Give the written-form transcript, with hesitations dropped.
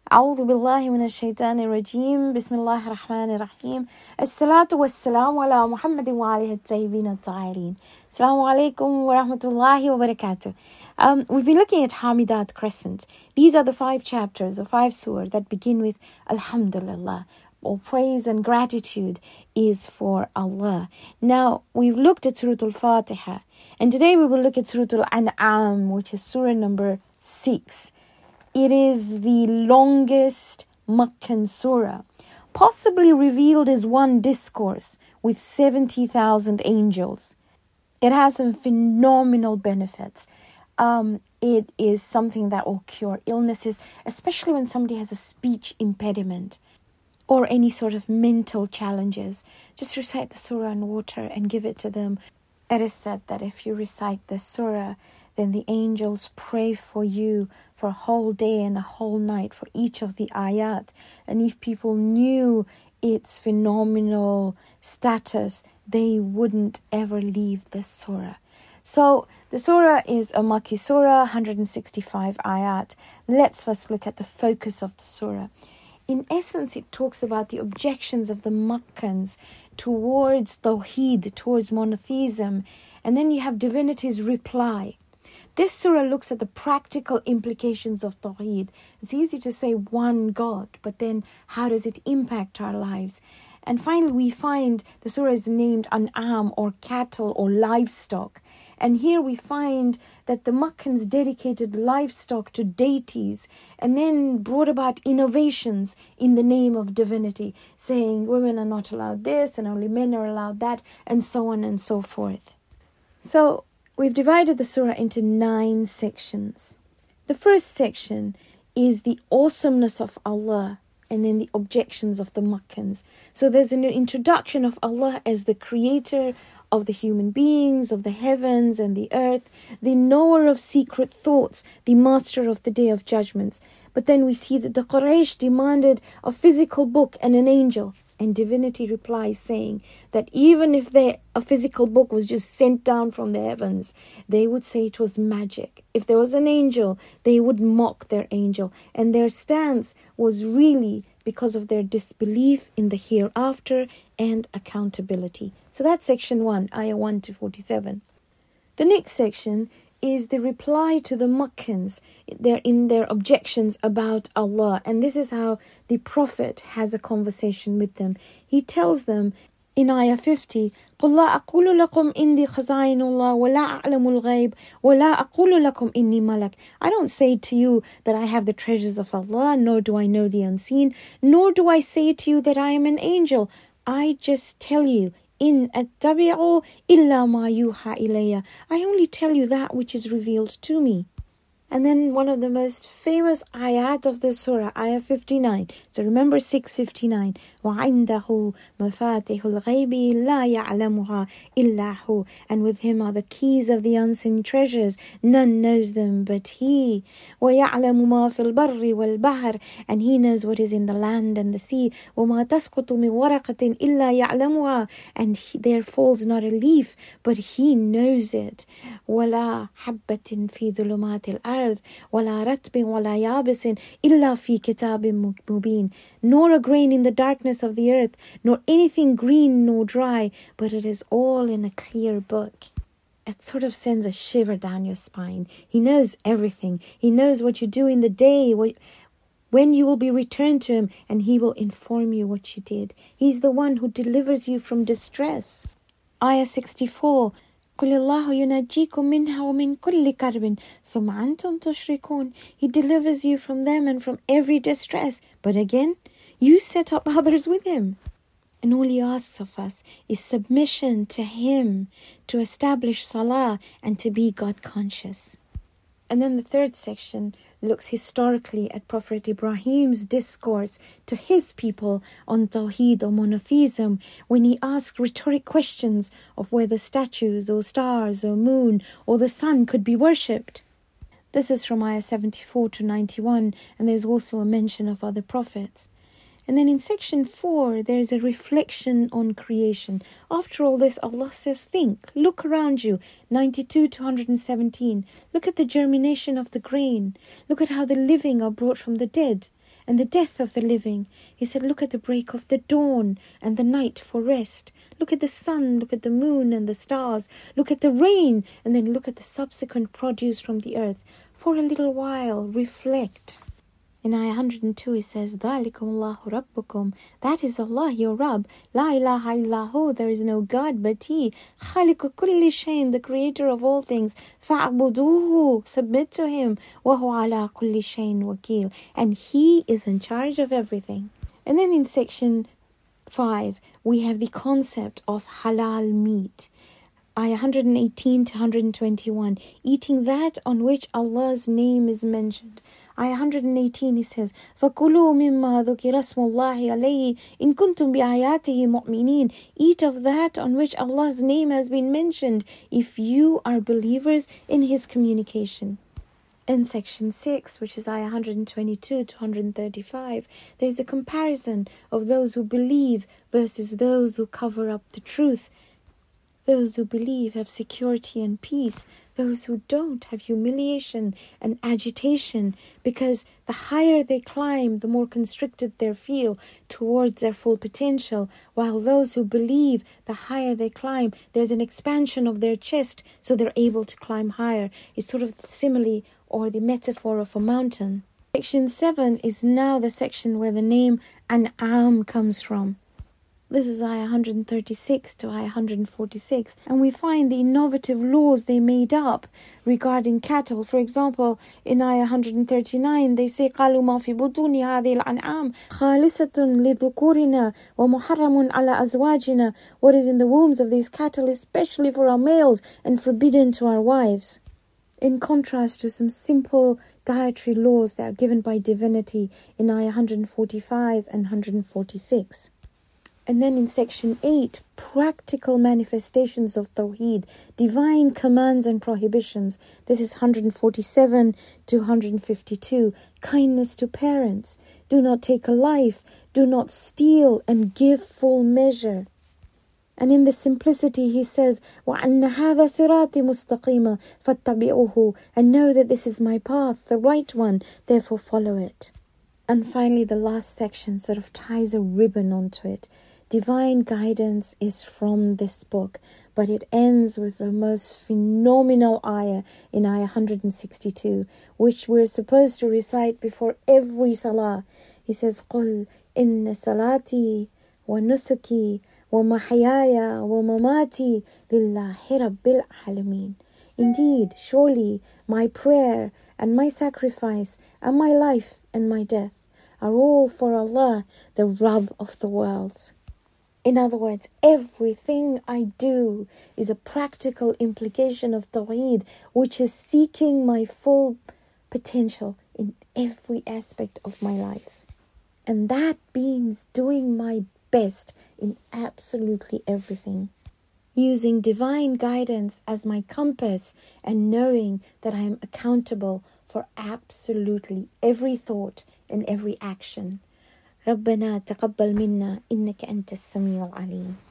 أعوذ بالله من الشيطان الرجيم بسم الله الرحمن الرحيم الصلاة والسلام على محمد وعليه الطيبين الطاهرين. Assalamu alaikum wa rahmatullahi wa barakatuh. We've been looking at Hamidat Crescent. These are the 5 chapters or 5 surah that begin with Alhamdulillah. All praise and gratitude is for Allah. Now, we've looked at Surah Al-Fatiha, and today we will look at Surah Al-An'am, which is surah number 6. It is the longest Makkan surah, possibly revealed as one discourse with 70,000 angels. It has some phenomenal benefits. It is something that will cure illnesses, especially when somebody has a speech impediment or any sort of mental challenges. Just recite the surah in water and give it to them. It is said that if you recite the surah, then the angels pray for you for a whole day and a whole night for each of the ayat. And if people knew its phenomenal status, they wouldn't ever leave the surah. So the surah is a Makki surah, 165 ayat. Let's first look at the focus of the surah. In essence, it talks about the objections of the Makkans towards Tawheed, towards monotheism. And then you have divinity's reply. This surah looks at the practical implications of Tawheed. It's easy to say one God, but then how does it impact our lives? And finally, we find the surah is named An'am, or cattle or livestock. And here we find that the Makkans dedicated livestock to deities and then brought about innovations in the name of divinity, saying women are not allowed this and only men are allowed that, and so on and so forth. So we've divided the surah into 9 sections. The first section is the awesomeness of Allah and then the objections of the Makkans. So there's an introduction of Allah as the creator of the human beings, of the heavens and the earth, the knower of secret thoughts, the master of the day of judgments. But then we see that the Quraysh demanded a physical book and an angel. And divinity replies saying that even if a physical book was just sent down from the heavens, they would say it was magic. If there was an angel, they would mock their angel. And their stance was really because of their disbelief in the hereafter and accountability. So that's section 1, ayah 1 to 47. The next section is the reply to the Makkans in their objections about Allah. And this is how the Prophet has a conversation with them. He tells them in ayah 50, قُلْ لَا أَقُولُ لَكُمْ إِنِّي خَزَائِنُ اللَّهِ وَلَا أَعْلَمُ الْغَيْبِ وَلَا أَقُولُ لَكُمْ إِنِّي مَلَكٌ. I don't say to you that I have the treasures of Allah, nor do I know the unseen, nor do I say to you that I am an angel. I just tell you, إِنْ أَتَّبِعُ إِلَّا مَا يُوحَى إِلَيَّ. I only tell you that which is revealed to me. And then one of the most famous ayat of the surah, ayah 59. So remember 659. وَعِنْدَهُ مَفَاتِحُ الْغَيْبِ لَا يَعْلَمُهَا إِلَّا هُ. And with him are the keys of the unseen treasures. None knows them but he. وَيَعْلَمُ مَا فِي الْبَرِّ وَالْبَحْرِ. And he knows what is in the land and the sea. وَمَا تَسْقُطُ مِنْ وَرَقَةٍ إِلَّا يَعْلَمُهَا. And there falls not a leaf, but he knows it. وَلَا حَبَّةٍ فِي ظُلُمَاتِ الْأَرْضِ ولا رتب ولا يابس إلا في كتاب مبين. Nor a grain in the darkness of the earth, nor anything green nor dry, but it is all in a clear book. It sort of sends a shiver down your spine. He knows everything. He knows what you do in the day, when you will be returned to him, and he will inform you what you did. He's the one who delivers you from distress. Ayah 64. قُلِ اللَّهُ يُنَجِّيكُم مِّنْهَا وَمِن كُلِّ كَرْبٍ ثُمَّ أَنْتُمْ تُشْرِكُونَ. He delivers you from them and from every distress. But again, you set up others with him. And all he asks of us is submission to him, to establish salah and to be God conscious. And then the third section looks historically at Prophet Ibrahim's discourse to his people on Tawheed or monotheism, when he asked rhetoric questions of whether statues or stars or moon or the sun could be worshipped. This is from ayah 74 to 91, and there's also a mention of other prophets. And then in section 4, there is a reflection on creation. After all this, Allah says, think, look around you, 92 to 117. Look at the germination of the grain. Look at how the living are brought from the dead. and the death of the living. He said, look at the break of the dawn and the night for rest. Look at the sun, look at the moon and the stars. Look at the rain, and then look at the subsequent produce from the earth. For a little while, reflect. In ayah 102 it says, ذَلِكُمُ اللَّهُ رَبُّكُمْ. That is Allah, your Rabb. لَا إِلَهَ إِلَّا هُوَ. There is no God but He. خَالِقُ كُلِّ شَيْءٍ. The creator of all things. فَاعْبُدُوهُ. Submit to Him. وَهُوَ عَلَى كُلِّ شَيْءٍ وَكِيلٌ. And He is in charge of everything. And then in section 5, we have the concept of halal meat. Ayah 118 to 121, eating that on which Allah's name is mentioned. Ayah 118, he says, فَكُلُوا مِمَّا ذُكِرَ اسْمُ اللَّهِ عَلَيْهِ إِن كُنتُمْ بِآيَاتِهِ مُؤْمِنِينَ. Eat of that on which Allah's name has been mentioned, if you are believers in His communication. In section 6, which is ayah 122 to 135, there is a comparison of those who believe versus those who cover up the truth. Those who believe have security and peace. Those who don't have humiliation and agitation, because the higher they climb, the more constricted they feel towards their full potential. While those who believe, the higher they climb, there's an expansion of their chest, so they're able to climb higher. It's sort of the simile or the metaphor of a mountain. Section 7 is now the section where the name An'am comes from. This is ayah 136 to ayah 146. And we find the innovative laws they made up regarding cattle. For example, in ayah 139, they say, قَالُوا مَا فِي بُطُونِ هَذِهِ الْأَنْعَامِ خَالِصَةٌ لِذُكُورِنَا وَمُحَرَّمٌ عَلَى أَزْوَاجِنَا. What is in the wombs of these cattle, especially for our males, and forbidden to our wives. In contrast to some simple dietary laws that are given by divinity in ayah 145 and 146. And then in section 8, practical manifestations of Tawheed, divine commands and prohibitions. This is 147 to 152. Kindness to parents. Do not take a life. Do not steal, and give full measure. And in the simplicity he says, وَأَنَّ هَذَا صِرَاطِ مُسْتَقِيمًا فَاتَّبِعُوهُ. And know that this is my path, the right one, therefore follow it. And finally, the last section sort of ties a ribbon onto it. Divine guidance is from this book, but it ends with the most phenomenal ayah in ayah 162, which we're supposed to recite before every salah. He says, قُلْ إِنَّ صَلَاتِي وَنُسُكِي وَمَحْيَايَ وَمَمَاتِي لِلَّهِ رَبِّ الْعَالَمِينَ. Indeed, surely, my prayer and my sacrifice and my life and my death are all for Allah, the Rabb of the worlds. In other words, everything I do is a practical implication of Tawheed, which is seeking my full potential in every aspect of my life. And that means doing my best in absolutely everything. Using divine guidance as my compass and knowing that I am accountable for absolutely every thought and every action. ربنا تقبل منا إنك أنت السميع العليم.